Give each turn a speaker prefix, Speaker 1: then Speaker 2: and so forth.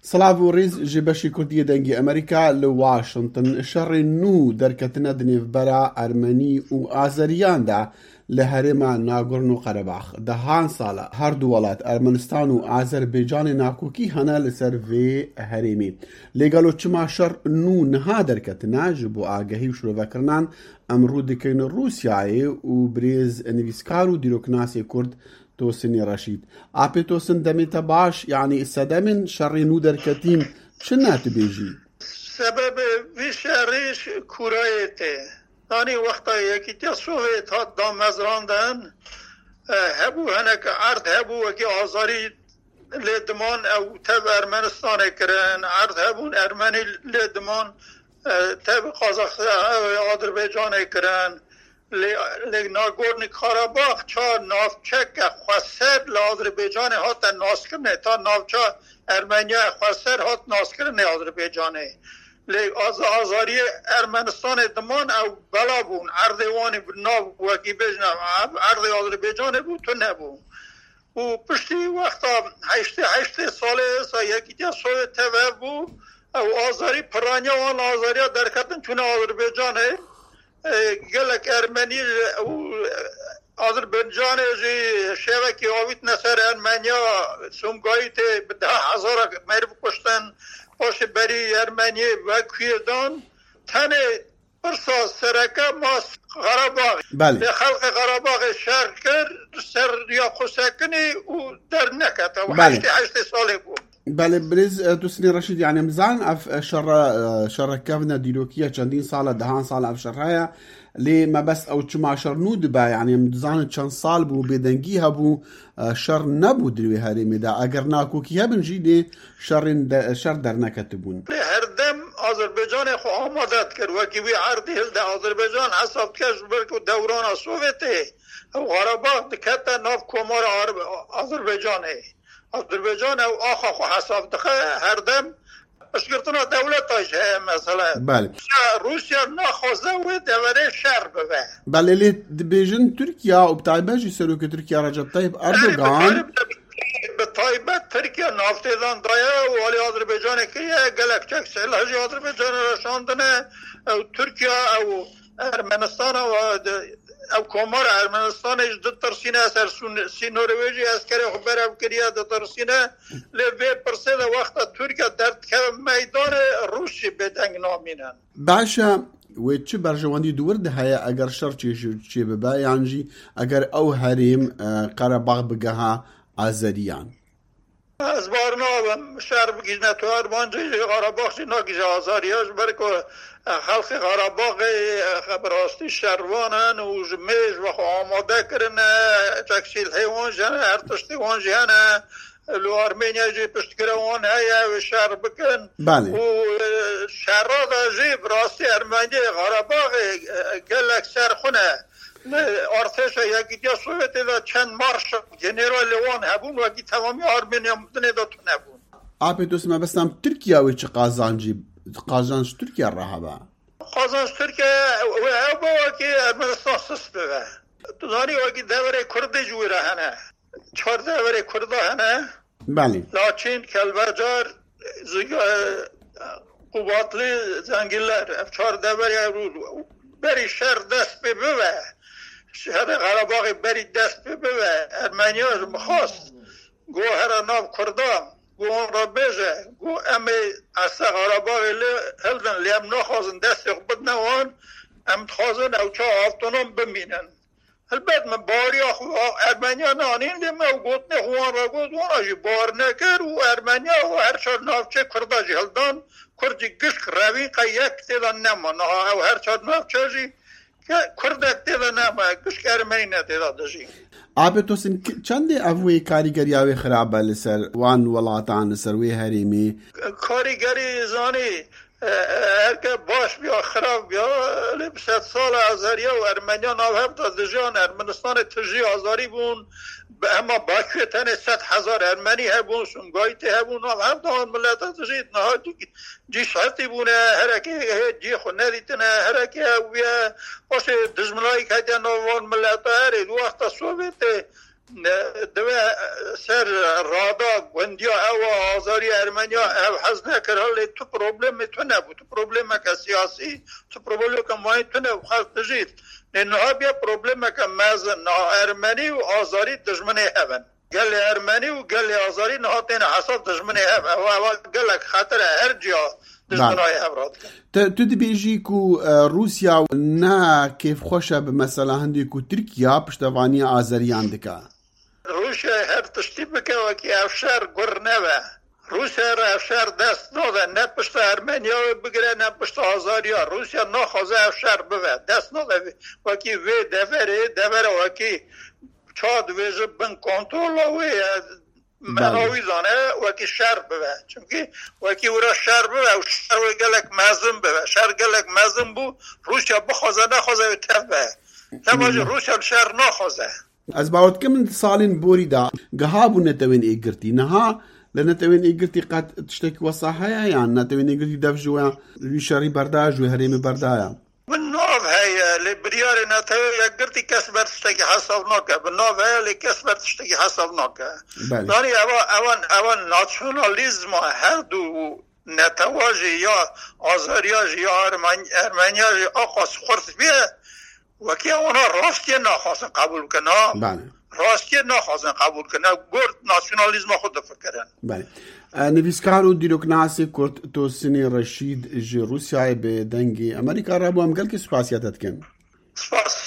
Speaker 1: سلاو ریز جبشی کردی دنگی امریکا لواشنطن شر نو درکتنا دنیف برا ارمنی و آذریان دا لهرما ناگورنو قرباخ دهان سالا هر دو ولات ارمنستان و آذربایجان ناکوکی هنه لسر وی هرمی لگالو چما شر نو نها درکتنا جبو آگهی و شروع کرنان امرو دکین روسیای و بریز نویسکارو دیروکناسی کرد توسني رشيد عبي توسن دميتا باش يعني السدامن شري نودر كتين شنات بيجي
Speaker 2: سبب في شريش كورايته يعني وقتا يكي تصوفيت هاد دام مزراندن هبو هناك عرض هبو وكي آزاري لدمان او تب ارمنستان كرن عرض هبون ارمني لدمان تب قازاقستان آذربایجان كرن ناگورنو قرباغ چا نافچک خواسر لآذربایجان هات ناس کرنه تا نافچا ارمنیا خواسر هات ناس کرنه آذربایجانه آزاری ارمنستان دمان او بلا بون عرضوانی ناو وکی بجنم عرض آذربایجان بود تو نبون و پشتی وقتا هشت ساله یکی دیا سوی تبه بود او آزاری پرانیا وان آزاری درکتن چون آذربایجانه گلک ارمنی و آذربایجان جی شبکه آویت نصر ارمنیا سومگایت به 10,000 مرد کشتن باش بری ارمنی و کردان تنه برسا سرکه ماس غرباغ به خلق غرباغ شهر کرد سر یا خسکنی و در نکت و هشت ساله بود.
Speaker 1: بله برز دوستنی رشید يعني مزان اف شر كافنا ديلوكيا چندين ساله دهان ساله اف شرها لي ما بس او چما شر نود با يعني مزان چند سال بو بدنگي هبو شر نبو دروي هريمي دا اگر ناكوكي هبن جيدي شر در نكتبون
Speaker 2: هردم آذربایجان خو آمادت کرد وکی وی عرضی هل آذربایجان حساب کش برکو دوران سوویته او غرباغ دکتا ناف کمار آذربایجانه آذربایجان او آخا خو حساب دخه هر دم اشکرتنا دولت های مثلا
Speaker 1: بله
Speaker 2: روسیا نخوازه و دوره شر ببه
Speaker 1: بله لی بیجن ترکیه و بتایبه سروک ترکیه رجب طیب اردوغان
Speaker 2: به طایبه ترکیه نافتیدان دایه و والی آذربایجان که یه گلک چک سلاحی آذربایجان رشاندنه او ترکیه او ارمنستان او کمار ارمنستان اج دو ترسینه اثر سی نرویجی اسکری خبر او کریا دو ترسینه لوی پرسه ده وقت ترکیه درد که میدان روسی بدنگ نامینن
Speaker 1: باشا و چه برجواندی دور ده هیا اگر شر چی ببا یعنی اگر او حریم قرباغ بگها آذریان
Speaker 2: از بارنا شهر بگیزنه تو ارمانجی قرباغ ناگیز آذریاش برکو خلق قرباغ خبراستی شروانن و جمیج و آماده کرنه چکسیل حیوان جنه ارتشتی وان جنه لو ارمینیا جی پشتگره وان هیا و شهر بکن
Speaker 1: بله
Speaker 2: و شهرها دا جی براستی ارمینی قرباغ گلک سرخونه ارتش یکی دیا سویتی دا چند مارش جنرال وان هبون وکی تمامی ارمینیا مدنه دا تو نبون
Speaker 1: آبی دوست من بستم ترکیه و چه قازانج ترکیه راه با
Speaker 2: قازانج ترکیه و او با که ارمنستان سست بگه تو داری وکی دوره کرده جوی راه هنه 4 دوره کرده هنه
Speaker 1: بله
Speaker 2: لاچین کلبجار قواتلی زنگیلر 4 دوره بری شهر دست ببه شهر قرباغ بری دست ببه ارمنیاش مخواست گو هر نام کردام گو اون را بجه گو امی اصلا قرباغ هلدن لیم نخوازن دست خبت نوان ام تخوازن او چا آفتونم بمینن البته من باری ارمنیا نانین دیم او گوتنه خوان را گوت وان آجی بار نکر و ارمنیا و هر چار نافچه کرده جی هلدن کردی گشک روی قیک تیدن نمان او هر چار نافچه جی کردک تیدن نمان گشک ارمنی نتیدن دجی
Speaker 1: آبی توسن چنده اوی کاریگری اوی خرابه لسر وان ولاتان لسر وی حریمی
Speaker 2: کاریگری زانی هرکه باش بیا خراب بیا لی 100 سال آذریه و ارمنیان آوهم تا دجان ارمنستان تجی آذاری بون اما باکوی تنه 100,000 ارمنی هبون سنگایتی هبون آوهم تا آن ملتا تجید نهایی جی شرطی بونه هرکی جی خونه دیتنه هرکی اویه باشه دجمنایی که دیان آوان ملتا هرید وقتا صوبیت دوه سر رادا گوندیا او آزاری ارمنیا او حزنه کرده تو پروبلم تو نبود تو پروبلم که سیاسی تو پروبلم که مایی تو نبود خواست تجید نها بیا پروبلم که مازن ارمنی و آزاری دجمنه هبن گل ارمنی و گل آزاری نهاتین حساب دجمنه هبن و گلک خاطر هر جا دجمنه هبراد
Speaker 1: تو دبیجی که روسیا نه کیف خوشه به مثلا هندی که ترکیه پشتوانی آزاریان دکه
Speaker 2: روسیا هر تشتی بکه و که افشار گر نوه روسیا را افشار دست نده نه پشت ارمنیا بگیره نه پشت آزاریا روسیا نخوازه افشار بوه دست نده و که وی دوره و که چاد ویجه بن کنترول وی مناوی زانه و که شر بوه چونکه و که ورا شر بوه و شر وی گلک مزم بوه شر گلک مزم بو روسیا بخوازه نخوازه و تفه نماجه روسیا شر نخوازه
Speaker 1: از باوت كم صالين بوريدا قهابو نتوين إيقرتي نها لنتوين إيقرتي قد تشتكي وصاحيا يعني نتوين إيقرتي دفجوا يشاري برداج وهريم بردايا
Speaker 2: بالنوف هي لبرياري نتوين إيقرتي كسبر تشتكي حسب نوكا بالنوف هي اللي كسبر تشتكي حسب نوكا يعني اوان ناتشوناليزم هردو نتواجي يا آزارياجي يا ارمانياجي اقاس خورت بيه وکی اونا راستی نخواستن قبول کنن
Speaker 1: بله
Speaker 2: راستی نخواستن قبول کنن گرد ناسیونالیزم خود فکرن
Speaker 1: بله نویسکار و دیروکناسی کرد توسینی رشید جی روسیای به دنگی امریکا را بو هم گل که سپاسیاتت کن
Speaker 2: سپاس